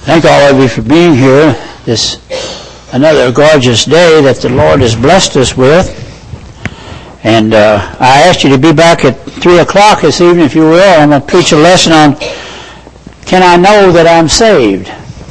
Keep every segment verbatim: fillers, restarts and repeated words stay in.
Thank all of you for being here this another gorgeous day that the Lord has blessed us with. And uh, I asked you to be back at three o'clock this evening, if you will. I'm going to preach a lesson on, can I know that I'm saved?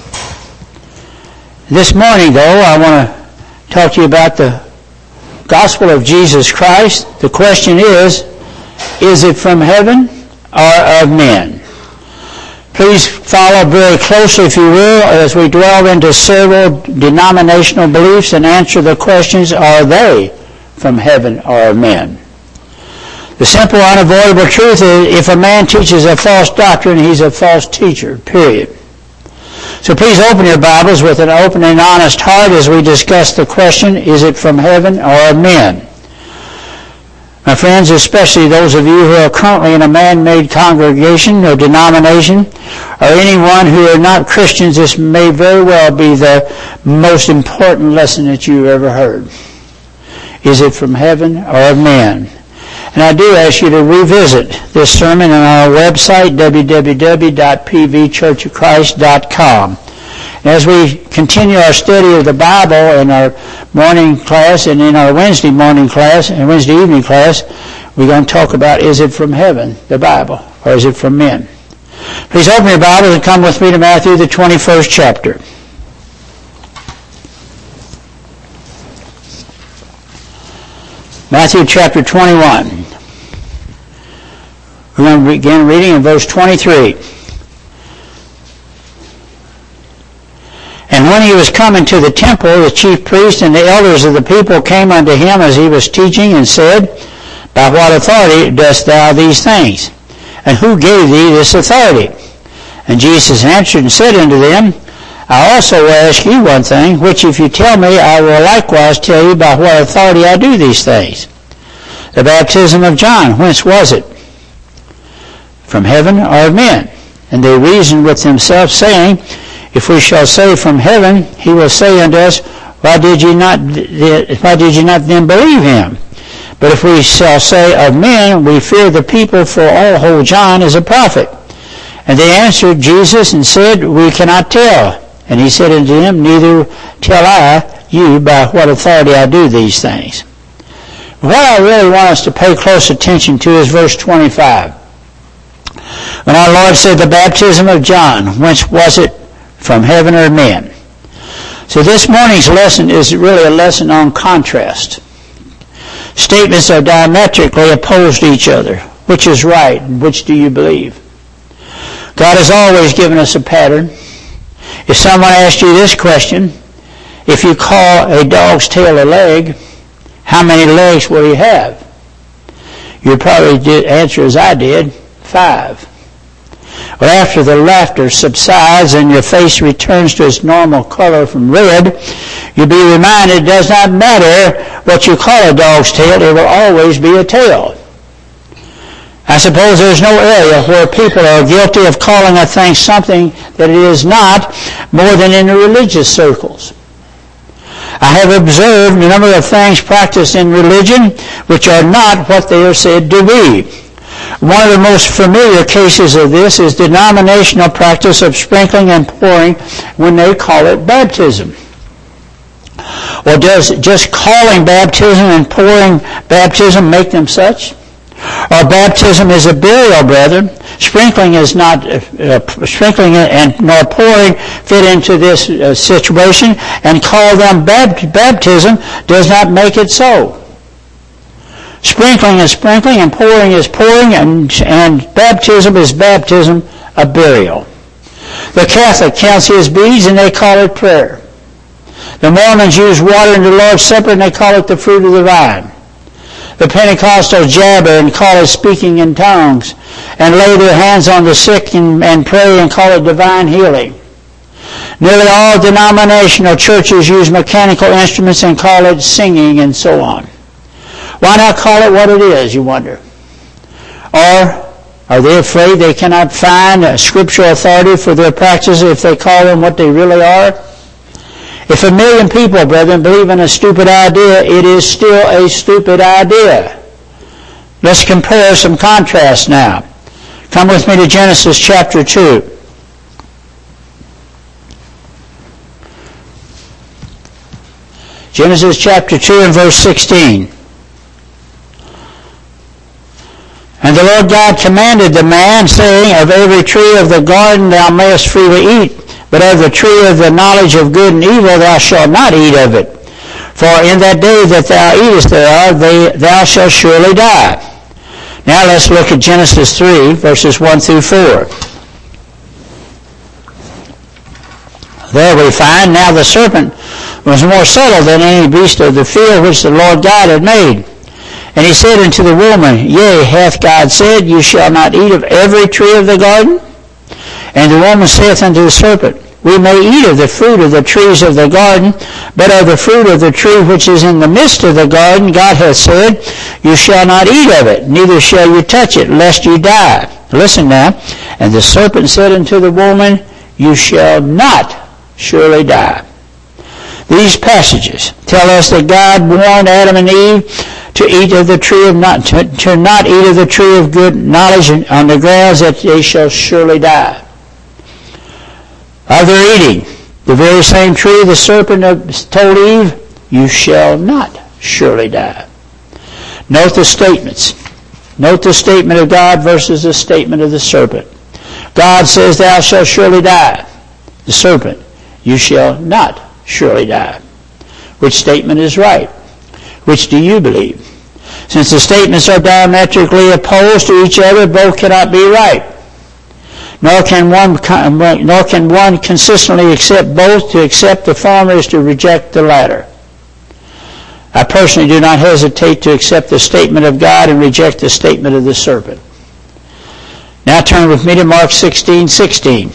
This morning, though, I want to talk to you about the gospel of Jesus Christ. The question is, is it from heaven or of men? Please follow very closely, if you will, as we delve into several denominational beliefs and answer the questions, are they from heaven or of men? The simple, unavoidable truth is, if a man teaches a false doctrine, he's a false teacher, period. So please open your Bibles with an open and honest heart as we discuss the question, is it from heaven or of men? My friends, especially those of you who are currently in a man-made congregation or denomination, or anyone who are not Christians, this may very well be the most important lesson that you've ever heard. Is it from heaven or of men? And I do ask you to revisit this sermon on our website, w w w dot p v church of christ dot com. As we continue our study of the Bible in our morning class and in our Wednesday morning class and Wednesday evening class, we're going to talk about, is it from heaven, the Bible, or is it from men? Please open your Bibles and come with me to Matthew, the twenty-first chapter. Matthew chapter twenty-one. We're going to begin reading in verse twenty-three. And when he was come into the temple, the chief priests and the elders of the people came unto him as he was teaching, and said, By what authority dost thou these things? And who gave thee this authority? And Jesus answered and said unto them, I also will ask you one thing, which if you tell me, I will likewise tell you by what authority I do these things. The baptism of John, whence was it? From heaven or of men? And they reasoned with themselves, saying, If we shall say from heaven, he will say unto us, Why did ye not, why did ye not then believe him? But if we shall say of men, we fear the people, for all hold John as a prophet. And they answered Jesus and said, We cannot tell. And he said unto them, Neither tell I you by what authority I do these things. What I really want us to pay close attention to is verse twenty-five. When our Lord said, the baptism of John, whence was it, from heaven or men? So this morning's lesson is really a lesson on contrast. Statements are diametrically opposed to each other. Which is right and which do you believe? God has always given us a pattern. If someone asked you this question, if you call a dog's tail a leg, how many legs will he have? You'd probably answer as I did, five. Well, after the laughter subsides and your face returns to its normal color from red, you'll be reminded it does not matter what you call a dog's tail, it will always be a tail. I suppose there's no area where people are guilty of calling a thing something that it is not more than in the religious circles. I have observed a number of things practiced in religion which are not what they are said to be. One of the most familiar cases of this is denominational practice of sprinkling and pouring when they call it baptism. Or does just calling baptism and pouring baptism make them such? Or baptism is a burial, brethren. Sprinkling is not, uh, sprinkling and nor pouring fit into this uh, situation, and call them bab- baptism does not make it so. Sprinkling is sprinkling, and pouring is pouring, and, and baptism is baptism, a burial. The Catholic counts his beads, and they call it prayer. The Mormons use water in the Lord's Supper, and they call it the fruit of the vine. The Pentecostals jabber and call it speaking in tongues, and lay their hands on the sick and, and pray and call it divine healing. Nearly all denominational churches use mechanical instruments and call it singing and so on. Why not call it what it is, you wonder? Or are they afraid they cannot find a scriptural authority for their practices if they call them what they really are? If a million people, brethren, believe in a stupid idea, it is still a stupid idea. Let's compare some contrast now. Come with me to Genesis chapter two. Genesis chapter two and verse sixteen. And the Lord God commanded the man, saying, Of every tree of the garden thou mayest freely eat, but of the tree of the knowledge of good and evil thou shalt not eat of it. For in that day that thou eatest thereof, they, thou shalt surely die. Now let's look at Genesis three, verses one through four. There we find, Now the serpent was more subtle than any beast of the field which the Lord God had made. And he said unto the woman, Yea, hath God said, You shall not eat of every tree of the garden? And the woman saith unto the serpent, We may eat of the fruit of the trees of the garden, but of the fruit of the tree which is in the midst of the garden, God hath said, You shall not eat of it, neither shall you touch it, lest you die. Listen now. And the serpent said unto the woman, You shall not surely die. These passages tell us that God warned Adam and Eve to eat of the tree of not to, to not eat of the tree of good knowledge on the grounds that they shall surely die. Of their eating, the very same tree the serpent told Eve, You shall not surely die. Note the statements. Note the statement of God versus the statement of the serpent. God says, Thou shalt surely die. The serpent, You shall not surely die. Which statement is right? Which do you believe? Since the statements are diametrically opposed to each other, both cannot be right. Nor can one, nor can one consistently accept both. To accept the former is to reject the latter. I personally do not hesitate to accept the statement of God and reject the statement of the serpent. Now turn with me to Mark sixteen sixteen.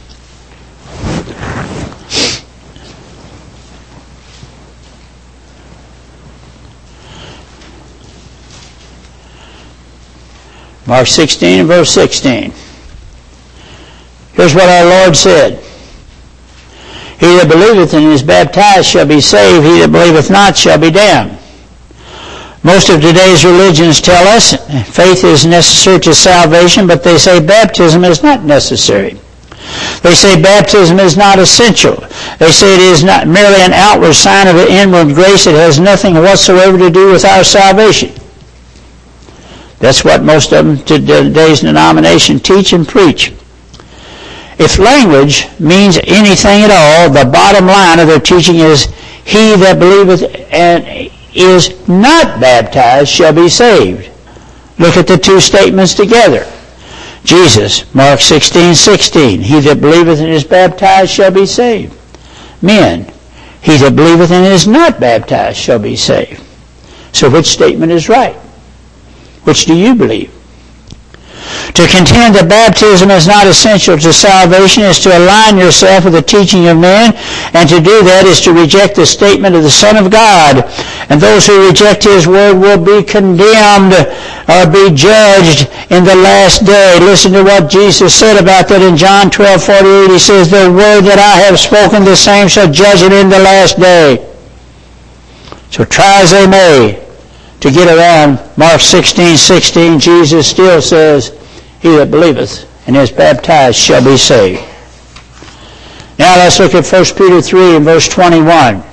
Mark sixteen and verse sixteen. Here's what our Lord said. He that believeth and is baptized shall be saved. He that believeth not shall be damned. Most of today's religions tell us faith is necessary to salvation, but they say baptism is not necessary. They say baptism is not essential. They say it is not merely an outward sign of an inward grace. It has nothing whatsoever to do with our salvation. That's what most of them today's denomination teach and preach. If language means anything at all, the bottom line of their teaching is, He that believeth and is not baptized shall be saved. Look at the two statements together. Jesus, Mark sixteen sixteen, He that believeth and is baptized shall be saved. Men, he that believeth and is not baptized shall be saved. So which statement is right? Which do you believe? To contend that baptism is not essential to salvation is to align yourself with the teaching of men, and to do that is to reject the statement of the Son of God. And those who reject His word will be condemned or be judged in the last day. Listen to what Jesus said about that in John twelve forty-eight. He says, The word that I have spoken, the same shall judge it in the last day. So try as they may to get around Mark sixteen sixteen, Jesus still says, He that believeth and is baptized shall be saved. Now let's look at First Peter three and verse twenty-one.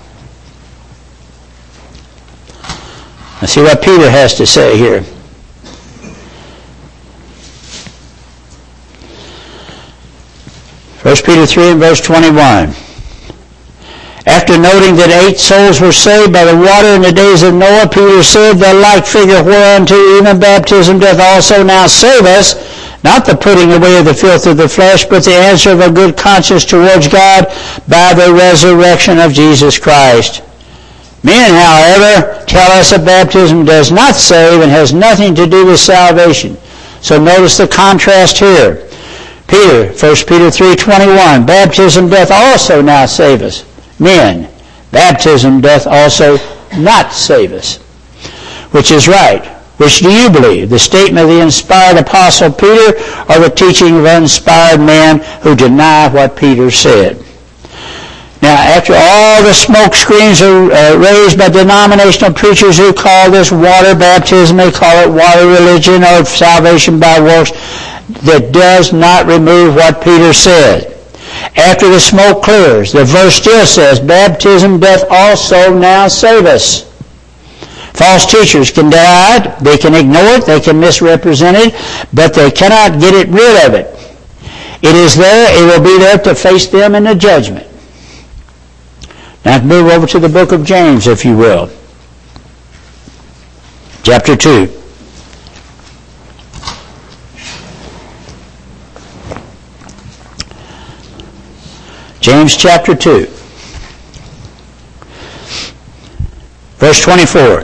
Let's see what Peter has to say here. First Peter three and verse twenty-one. After noting that eight souls were saved by the water in the days of Noah, Peter said, The like figure whereunto even baptism doth also now save us, not the putting away of the filth of the flesh, but the answer of a good conscience towards God by the resurrection of Jesus Christ. Men, however, tell us that baptism does not save and has nothing to do with salvation. So notice the contrast here. Peter, First Peter three twenty-one, baptism doth also now save us. Men, baptism doth also not save us. Which is right? Which do you believe? The statement of the inspired Apostle Peter, or the teaching of uninspired men who deny what Peter said? Now, after all the smoke screens are uh, raised by denominational preachers who call this water baptism, they call it water religion or salvation by works, that does not remove what Peter said. after the smoke clears. The verse still says, baptism doth also now save us. False teachers can deny it, they can ignore it, they can misrepresent it, but they cannot get it rid of it. It is there, it will be there to face them in the judgment. Now move over to the book of James, if you will. Chapter two. James chapter two. Verse twenty-four.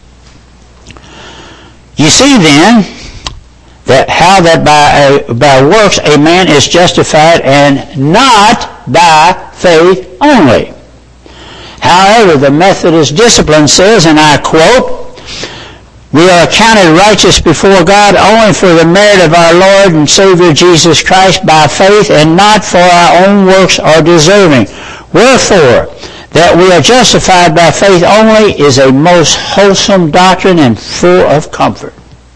You see then that how that by a, by works a man is justified, and not by faith only. However, the Methodist discipline says, and I quote, we are accounted righteous before God only for the merit of our Lord and Savior Jesus Christ by faith, and not for our own works or deserving. Wherefore, that we are justified by faith only is a most wholesome doctrine and full of comfort.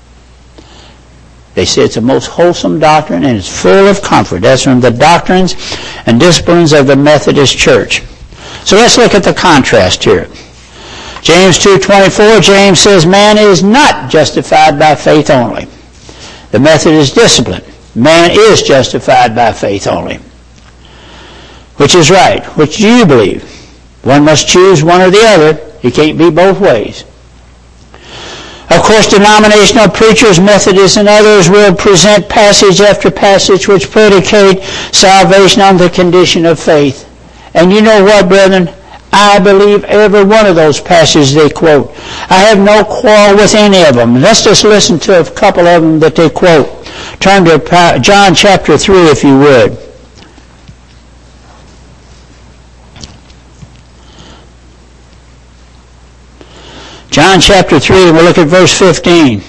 They say it's a most wholesome doctrine and it's full of comfort. That's from the doctrines and disciplines of the Methodist Church. So let's look at the contrast here. James two twenty-four, James says, man is not justified by faith only. The Methodist discipline, man is justified by faith only. Which is right? Which do you believe? One must choose one or the other. It can't be both ways. Of course, denominational preachers, Methodists, and others will present passage after passage which predicate salvation on the condition of faith. And you know what, brethren? I believe every one of those passages they quote. I have no quarrel with any of them. Let's just listen to a couple of them that they quote. Turn to John chapter three, if you would. John chapter three, and we'll look at verse fifteen.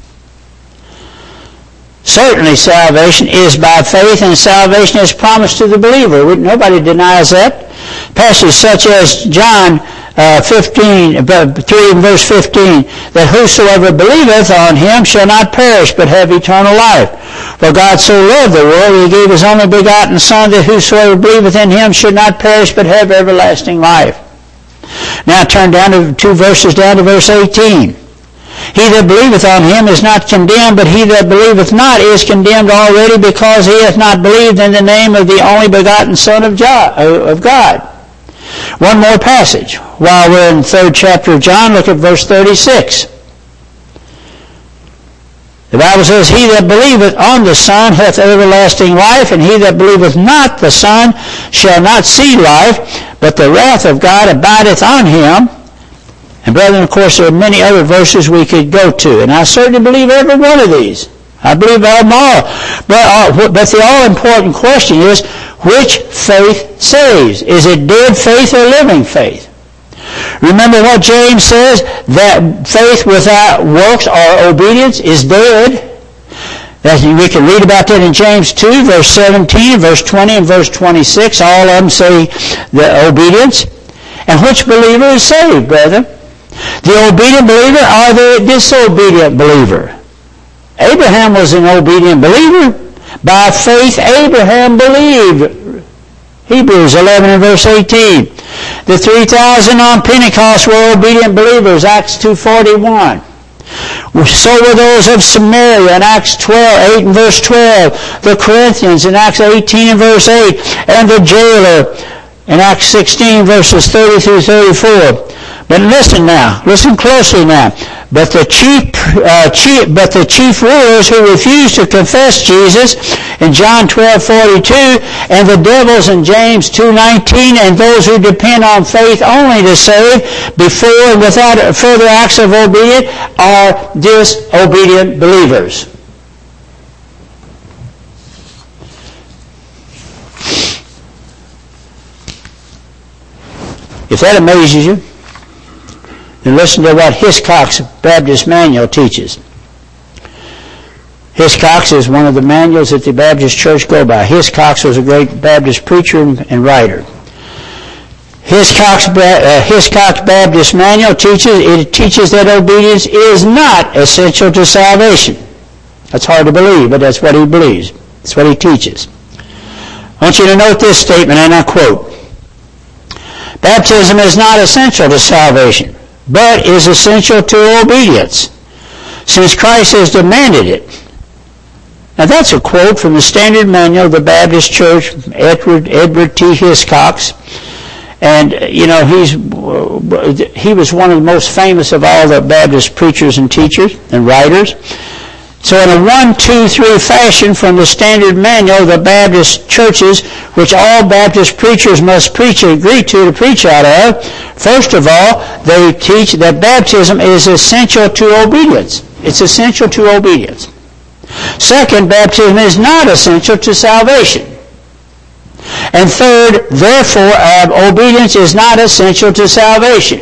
Certainly salvation is by faith, and salvation is promised to the believer. Nobody denies that. Passages such as John uh, fifteen, three and verse fifteen, that whosoever believeth on him shall not perish, but have eternal life. For God so loved the world, he gave his only begotten Son, that whosoever believeth in him should not perish, but have everlasting life. Now turn down to two verses down to verse eighteen. He that believeth on him is not condemned, but he that believeth not is condemned already, because he hath not believed in the name of the only begotten Son of God. One more passage. While we're in the third chapter of John, look at verse thirty-six. The Bible says, he that believeth on the Son hath everlasting life, and he that believeth not the Son shall not see life, but the wrath of God abideth on him. And brethren, of course, there are many other verses we could go to, and I certainly believe every one of these. I believe them all. But, uh, but the all-important question is, which faith saves? Is it dead faith or living faith? Remember what James says, that faith without works or obedience is dead. That we can read about that in James two, verse seventeen, verse twenty, and verse twenty-six. All of them say the obedience. And which believer is saved, brethren? The obedient believer or the disobedient believer? Abraham was an obedient believer. By faith Abraham believed. Hebrews eleven and verse eighteen. The three thousand on Pentecost were obedient believers, Acts two forty-one. So were those of Samaria in Acts twelve, eight and verse twelve. The Corinthians in Acts eighteen and verse eight. And the jailer in Acts sixteen verses thirty through thirty-four. But listen now, listen closely now. But the chief, uh, chief, but the chief rulers who refused to confess Jesus in John twelve forty-two, and the devils in James two nineteen, and those who depend on faith only to save, before and without further acts of obedience, are disobedient believers. If that amazes you, then listen to what Hiscox Baptist Manual teaches. Hiscox is one of the manuals that the Baptist Church go by. Hiscox was a great Baptist preacher and writer. Hiscox, uh, Hiscox Baptist Manual teaches, it teaches that obedience is not essential to salvation. That's hard to believe, but that's what he believes. That's what he teaches. I want you to note this statement, and I quote, "Baptism is not essential to salvation, but is essential to obedience, since Christ has demanded it." Now that's a quote from the Standard Manual of the Baptist Church, Edward, Edward T. Hiscox. And, you know, he's he was one of the most famous of all the Baptist preachers and teachers and writers. So in a one, two, three fashion from the Standard Manual of the Baptist churches, which all Baptist preachers must preach and agree to to preach out of, first of all, they teach that baptism is essential to obedience. It's essential to obedience. Second, baptism is not essential to salvation. And third, therefore, uh, obedience is not essential to salvation.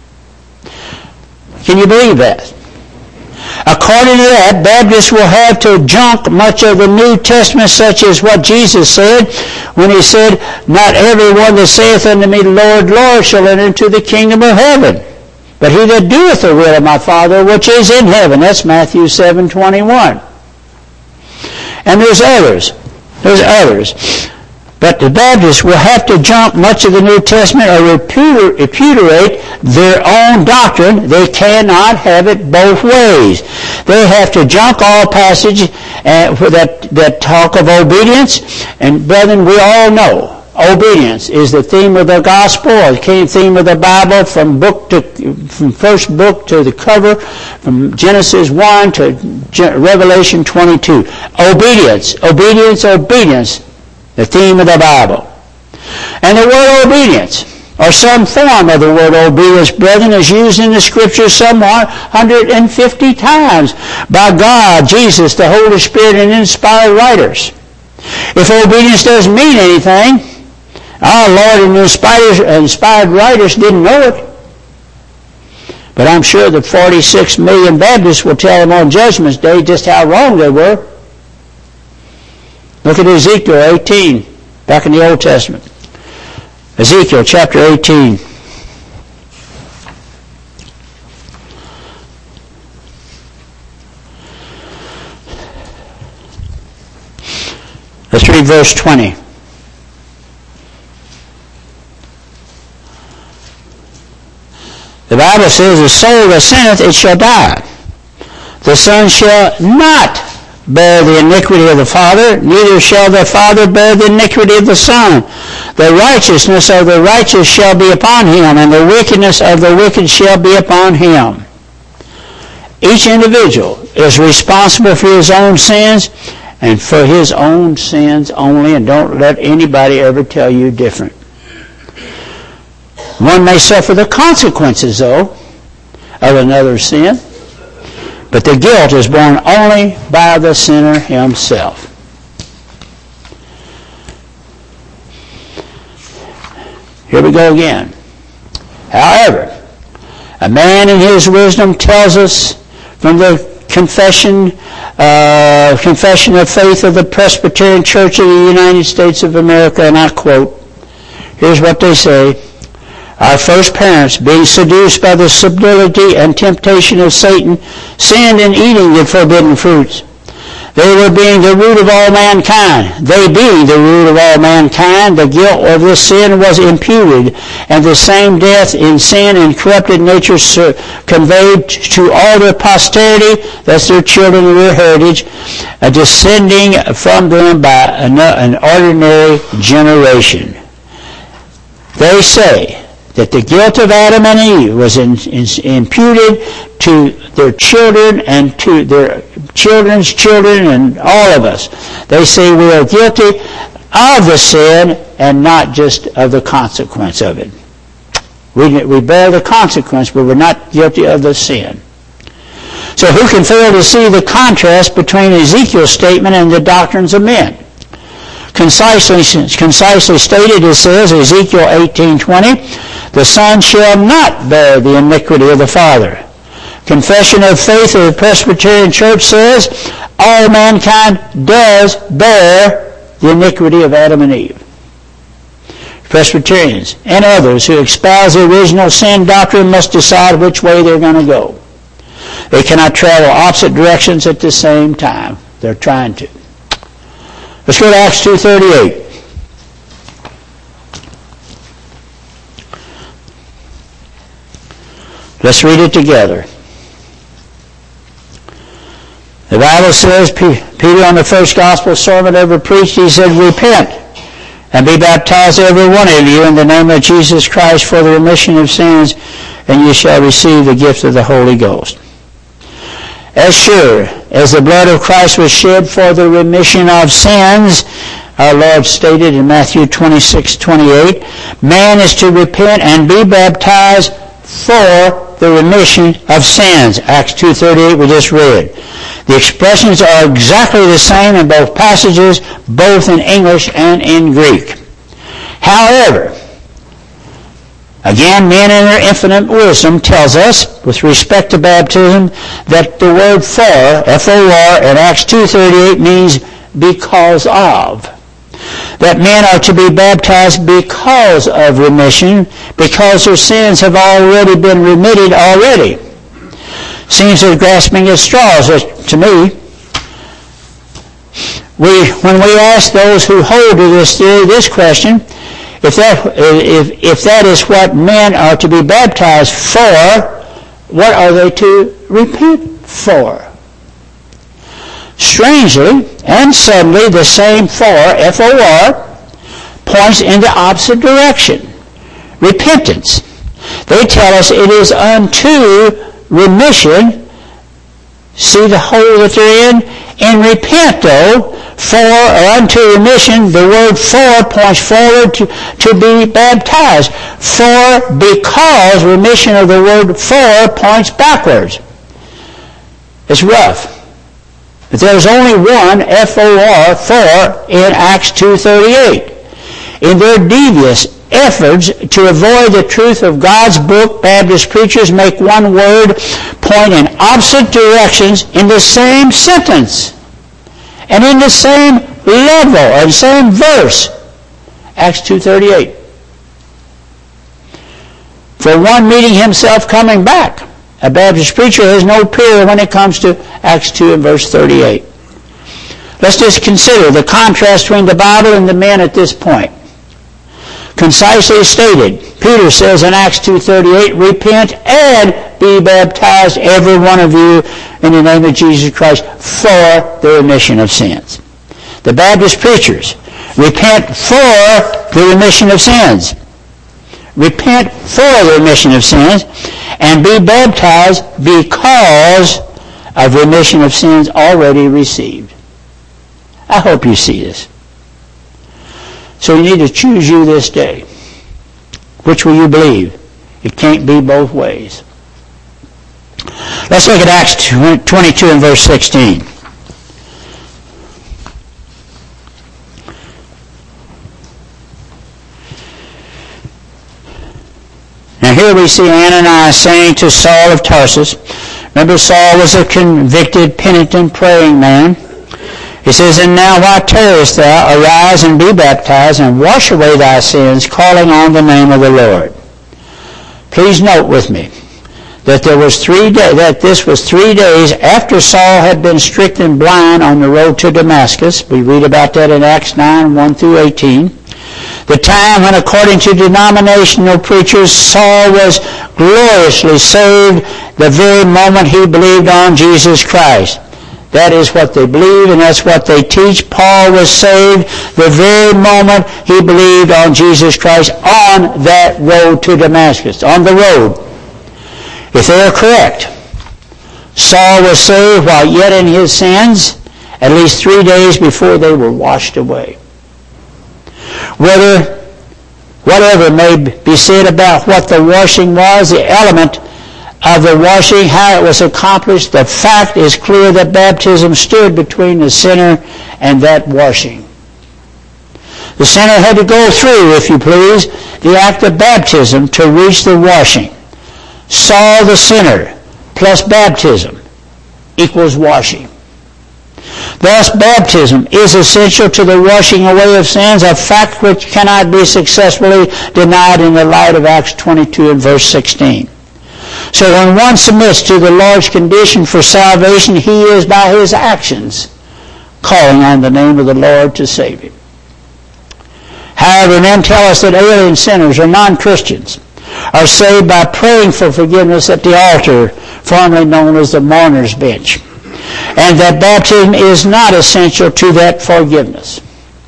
Can you believe that? According to that, Baptists will have to junk much of the New Testament, such as what Jesus said when he said, "Not every one that saith unto me, Lord, Lord, shall enter into the kingdom of heaven, but he that doeth the will of my Father which is in heaven." That's Matthew seven twenty-one. And there's others. There's others. But the Baptists will have to jump much of the New Testament or repudiate their own doctrine. They cannot have it both ways. They have to junk all passages uh, that, that talk of obedience. And brethren, we all know obedience is the theme of the gospel, the theme of the Bible, from book to from first book to the cover, from Genesis one to Revelation twenty-two. Obedience, obedience, obedience. The theme of the Bible. And the word obedience, or some form of the word obedience, brethren, is used in the Scripture some one hundred fifty times by God, Jesus, the Holy Spirit, and inspired writers. If obedience doesn't mean anything, our Lord and inspired, inspired writers didn't know it. But I'm sure that forty-six million Baptists will tell them on Judgment Day just how wrong they were. Look at Ezekiel eighteen, back in the Old Testament. Ezekiel chapter eighteen. Let's read verse twenty. The Bible says, "The soul that sinneth, it shall die. The son shall not bear the iniquity of the father, neither shall the father bear the iniquity of the son. The righteousness of the righteous shall be upon him, and the wickedness of the wicked shall be upon him." Each individual is responsible for his own sins, and for his own sins only, and don't let anybody ever tell you different. One may suffer the consequences, though, of another's sin, but the guilt is borne only by the sinner himself. Here we go again. However, a man in his wisdom tells us from the confession, uh, confession of faith of the Presbyterian Church of the United States of America, and I quote, here's what they say: "Our first parents, being seduced by the subtlety and temptation of Satan, sinned in eating the forbidden fruits. They were being the root of all mankind. They being the root of all mankind, the guilt of this sin was imputed, and the same death in sin and corrupted nature conveyed to all their posterity," that's their children and their heritage, "a descending from them by an ordinary generation." They say that the guilt of Adam and Eve was in, in, imputed to their children and to their children's children and all of us. They say we are guilty of the sin and not just of the consequence of it. We, we bear the consequence, but we're not guilty of the sin. So who can fail to see the contrast between Ezekiel's statement and the doctrines of men? Concisely, concisely stated, it says, Ezekiel eighteen twenty, "The son shall not bear the iniquity of the father." Confession of faith of the Presbyterian Church says, all mankind does bear the iniquity of Adam and Eve. Presbyterians and others who espouse the original sin doctrine must decide which way they're going to go. They cannot travel opposite directions at the same time. They're trying to. Let's go to Acts two thirty-eight. Let's read it together. The Bible says, Peter on the first gospel sermon ever preached, he said, repent and be baptized every one of you in the name of Jesus Christ for the remission of sins, and you shall receive the gift of the Holy Ghost. As sure as the blood of Christ was shed for the remission of sins, our Lord stated in Matthew twenty-six twenty-eight, man is to repent and be baptized for the remission of sins. Acts two thirty-eight we just read. The expressions are exactly the same in both passages, both in English and in Greek. However, again, men in their infinite wisdom tells us, with respect to baptism, that the word for, F O R, in Acts two thirty-eight means because of. That men are to be baptized because of remission, because their sins have already been remitted already. Seems they're grasping at straws to me. We, when we ask those who hold to this theory this question, if that, if, if that is what men are to be baptized for, what are they to repent for? Strangely and suddenly, the same for, F O R, points in the opposite direction. Repentance. They tell us it is unto remission. See the hole that they're in? In repento, for or unto remission, the word for points forward to, to be baptized. For, because, remission of the word for points backwards. It's rough. But there's only one F O R for in Acts two thirty-eight. In their devious efforts to avoid the truth of God's book, Baptist preachers make one word point in opposite directions in the same sentence and in the same level and same verse. Acts two thirty-eight. For one meeting himself coming back. A Baptist preacher has no peer when it comes to Acts two and verse thirty-eight. Let's just consider the contrast between the Bible and the men at this point. Concisely stated, Peter says in Acts two thirty-eight, repent and be baptized, every one of you, in the name of Jesus Christ, for the remission of sins. The Baptist preachers, repent for the remission of sins. Repent for the remission of sins, and be baptized because of remission of sins already received. I hope you see this. So you need to choose you this day. Which will you believe? It can't be both ways. Let's look at Acts twenty-two and verse sixteen. Now here we see Ananias saying to Saul of Tarsus, remember Saul was a convicted, penitent, praying man. He says, and now why tarriest thou? Arise and be baptized, and wash away thy sins, calling on the name of the Lord. Please note with me that there was three day, that this was three days after Saul had been stricken blind on the road to Damascus. We read about that in Acts nine, one through eighteen. The time when, according to denominational preachers, Saul was gloriously saved the very moment he believed on Jesus Christ. That is what they believe, and that's what they teach. Paul was saved the very moment he believed on Jesus Christ on that road to Damascus, on the road. If they are correct, Saul was saved while yet in his sins, at least three days before they were washed away. Whether, whatever may be said about what the washing was, the element of the washing, how it was accomplished, the fact is clear that baptism stood between the sinner and that washing. The sinner had to go through, if you please, the act of baptism to reach the washing. Saul the sinner plus baptism equals washing. Thus, baptism is essential to the washing away of sins, a fact which cannot be successfully denied in the light of Acts twenty-two and verse sixteen. So when one submits to the Lord's condition for salvation, he is by his actions calling on the name of the Lord to save him. However, men tell us that alien sinners or non-Christians are saved by praying for forgiveness at the altar, formerly known as the mourner's bench, and that baptism is not essential to that forgiveness.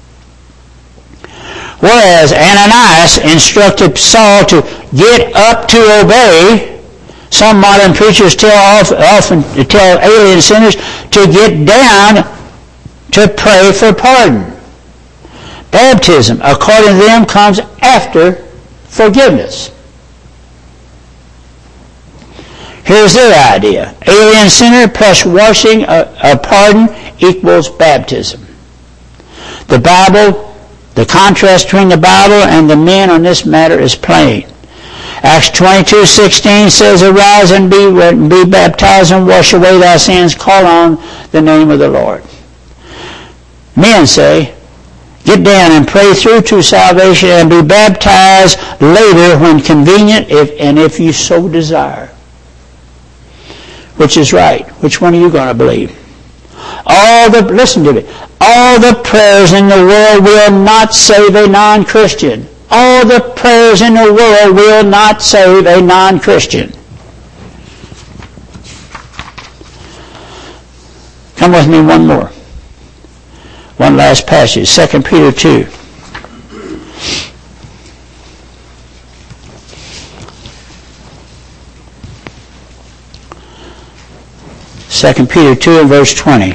Whereas Ananias instructed Saul to get up to obey, some modern preachers tell often tell alien sinners to get down to pray for pardon. Baptism, according to them, comes after forgiveness. Here's their idea. Alien sinner plus washing of pardon equals baptism. The Bible, the contrast between the Bible and the men on this matter is plain. Acts twenty-two sixteen says, "Arise and be, be baptized and wash away thy sins. Call on the name of the Lord." Men say, get down and pray through to salvation and be baptized later when convenient, if, and if you so desire. Which is right? Which one are you going to believe? All the, listen to me, all the prayers in the world will not save a non-Christian. All the prayers in the world will not save a non-Christian. Come with me one more. One last passage, Second Peter two. Second Peter two and verse twenty.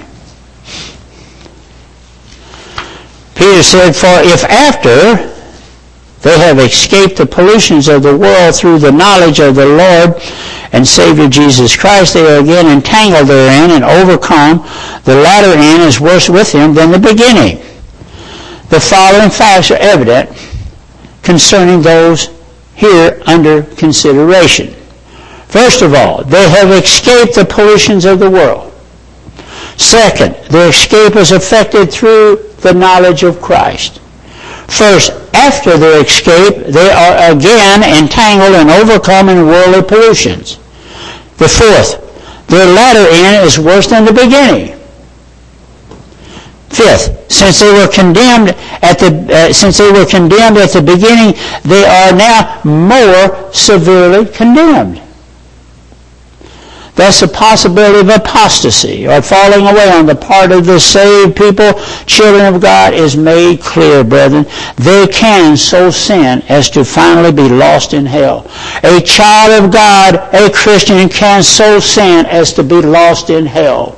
Peter said, "For if after they have escaped the pollutions of the world through the knowledge of the Lord and Savior Jesus Christ, they are again entangled therein and overcome, the latter end is worse with him than the beginning." The following facts are evident concerning those here under consideration. First of all, they have escaped the pollutions of the world. Second, their escape is effected through the knowledge of Christ. First, after their escape, they are again entangled and overcome in worldly pollutions. The fourth, their latter end is worse than the beginning. Fifth, since they were condemned at the uh, since they were condemned at the beginning, they are now more severely condemned. Thus, the possibility of apostasy or falling away on the part of the saved people, children of God, is made clear, brethren. They can so sin as to finally be lost in hell. A child of God, a Christian, can so sin as to be lost in hell.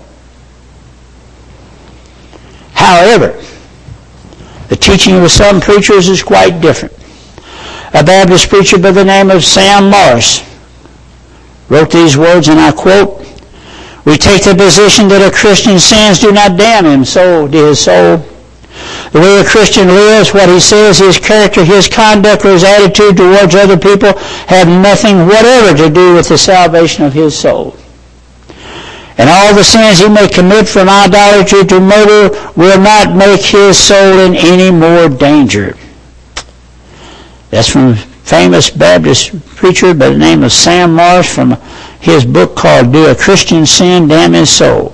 However, the teaching of some preachers is quite different. A Baptist preacher by the name of Sam Morris wrote these words, and I quote, "We take the position that a Christian's sins do not damn him, so to his soul. The way a Christian lives, what he says, his character, his conduct, or his attitude towards other people have nothing whatever to do with the salvation of his soul. And all the sins he may commit, from idolatry to murder, will not make his soul in any more danger." That's from a famous Baptist preacher by the name of Sam Morris from his book called "Do a Christian Sin Damn His Soul?"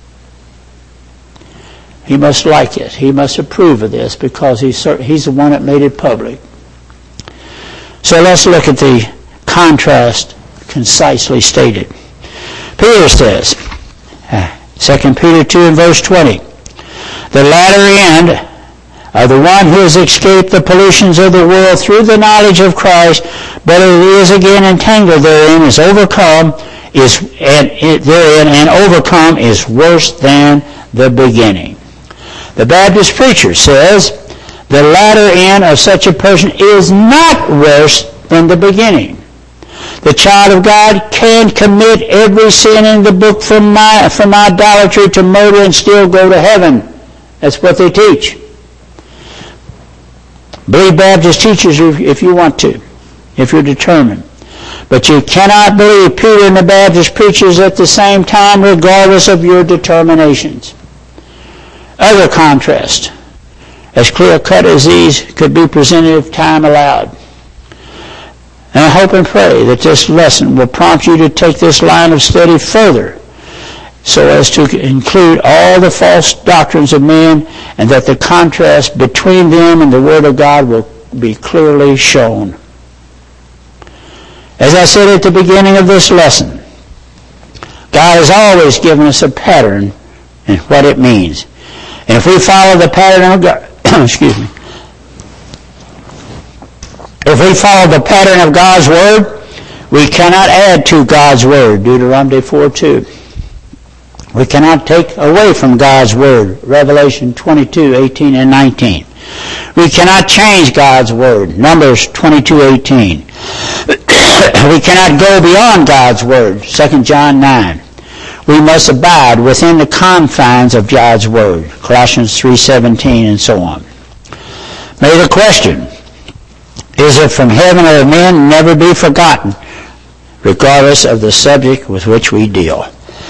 He must like it. He must approve of this because he's, he's the one that made it public. So let's look at the contrast concisely stated. Peter says, Second Peter two and verse twenty, "The latter end of the one who has escaped the pollutions of the world through the knowledge of Christ, but is again entangled therein, is overcome, is and therein and overcome is worse than the beginning." The Baptist preacher says the latter end of such a person is not worse than the beginning. The child of God can commit every sin in the book, from my, from idolatry to murder, and still go to heaven. That's what they teach. Believe Baptist teachers if you want to, if you're determined. But you cannot believe Peter and the Baptist preachers at the same time, regardless of your determinations. Other contrast, as clear-cut as these, could be presented if time allowed. And I hope and pray that this lesson will prompt you to take this line of study further, so as to include all the false doctrines of men, and that the contrast between them and the Word of God will be clearly shown. As I said at the beginning of this lesson, God has always given us a pattern in what it means. And if we follow the pattern of God, excuse me, if we follow the pattern of God's Word, we cannot add to God's Word, Deuteronomy four two. We cannot take away from God's Word, Revelation twenty-two eighteen and nineteen. We cannot change God's Word, Numbers twenty-two eighteen. We cannot go beyond God's Word, Second John nine. We must abide within the confines of God's Word, Colossians three seventeen, and so on. May the question, is it from heaven or men, never be forgotten, regardless of the subject with which we deal.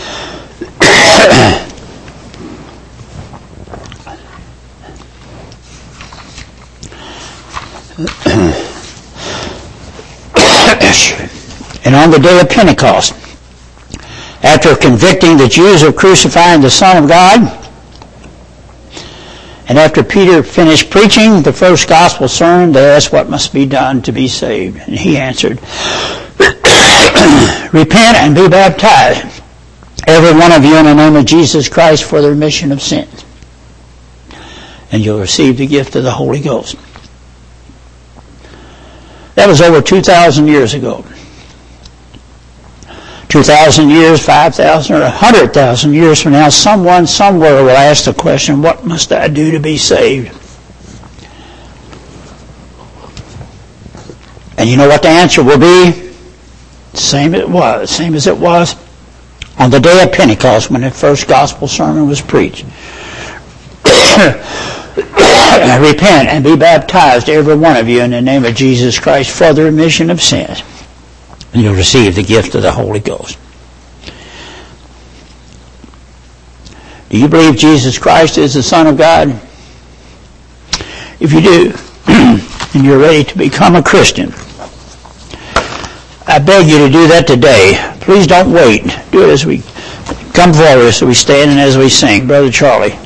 And on the day of Pentecost, after convicting the Jews of crucifying the Son of God, and after Peter finished preaching the first gospel sermon, they asked what must be done to be saved. And he answered, repent and be baptized, every one of you, in the name of Jesus Christ for the remission of sins, and you'll receive the gift of the Holy Ghost. That was over two thousand years ago. two thousand years, five thousand, or one hundred thousand years from now, someone somewhere will ask the question, what must I do to be saved? And you know what the answer will be? Same it was, same as it was on the day of Pentecost when the first gospel sermon was preached. Repent and be baptized, every one of you, in the name of Jesus Christ for the remission of sins, and you'll receive the gift of the Holy Ghost. Do you believe Jesus Christ is the Son of God? If you do, and you're ready to become a Christian, I beg you to do that today. Please don't wait. Do it as we come forward, as we stand and as we sing. Brother Charlie.